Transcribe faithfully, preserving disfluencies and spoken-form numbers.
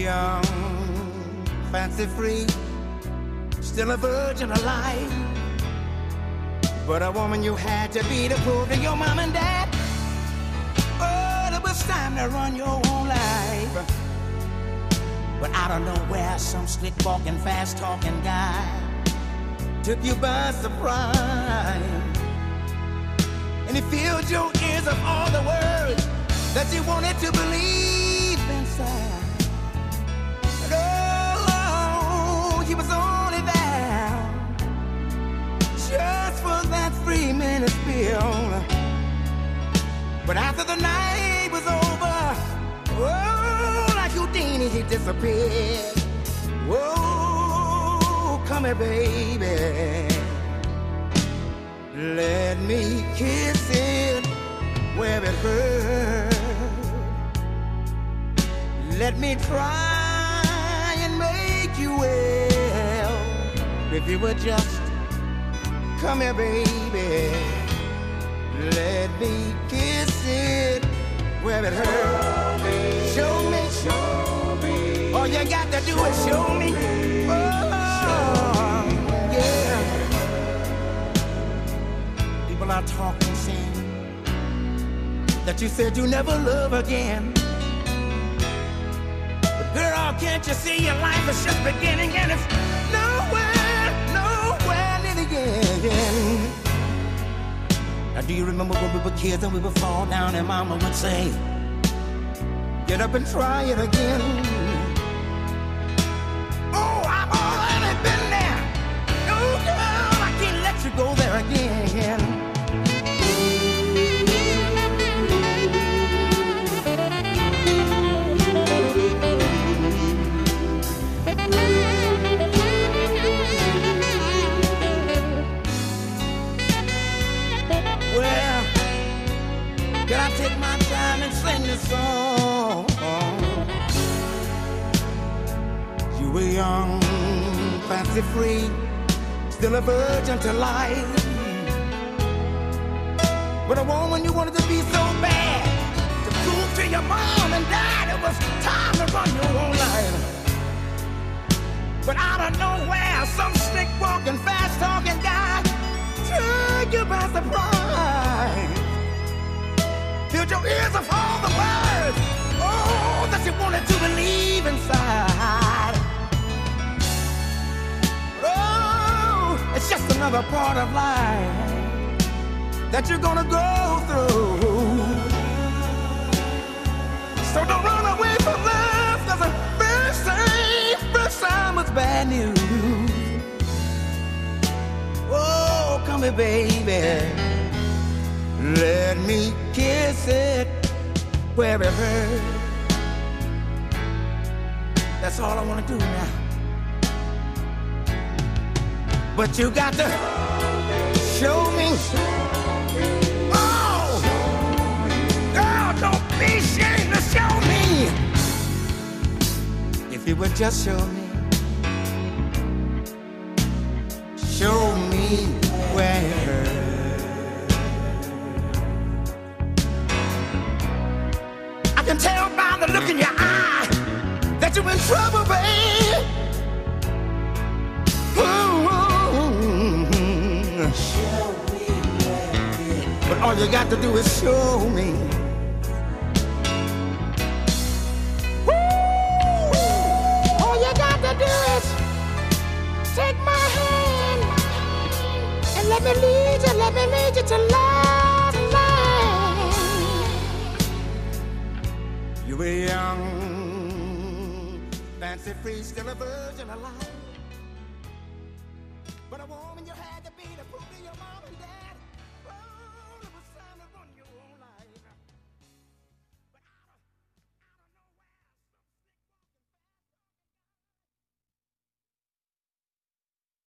young, fancy free, still a virgin alive. But a woman you had to be to prove to your mom and dad, oh, it was time to run your own life. But out of nowhere, some slick walking, fast talking guy took you by surprise. And he filled your ears of all the words that you wanted to believe inside. But oh, he was only there just for that three minute spill. But after the night was over, oh, like Houdini, he disappeared. Whoa, come here, baby. Let me kiss it where it hurts. Let me try and make you well. If you would just come here, baby. Let me kiss it where it hurts. Show me, show me. All you got to do is show me. Oh, yeah. People are talking, saying that you said you never love again. But girl, can't you see your life is just beginning and it's nowhere, nowhere near the end. Now do you remember when we were kids and we would fall down and mama would say, get up and try it again. Oh, I've already been there. No, girl, I can't let you go there again. Well, can I take my time and sing this song? You were young, fancy free, still a virgin to life. But a woman you wanted to be so bad, to prove to your mom and dad it was time to run your own life. But out of nowhere, some slick walking, fast talking guy took you by surprise. Filled your ears of all the words, oh, that you wanted to believe inside. Oh, it's just another part of life that you're gonna go through. So don't run away from love, cause the first time, first time was bad news. Oh, come here, baby. Let me kiss it where it hurts. That's all I wanna do now. But you got to show me. Oh, girl, don't be ashamed to show me. If you would just show me. Show me where it hurts. I can tell by the look in your eye that you're in trouble, babe. Show me where it is. But all you got to do is show me. Woo! All you got to do is take my hand and let me lead you, let me lead you to love land. You were young, fancy free, still a virgin alive.